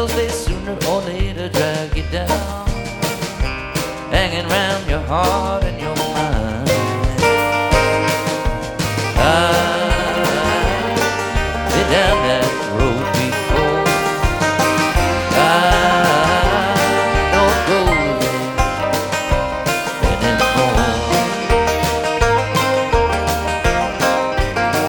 'cause they sooner or later drag you down, hanging round your heart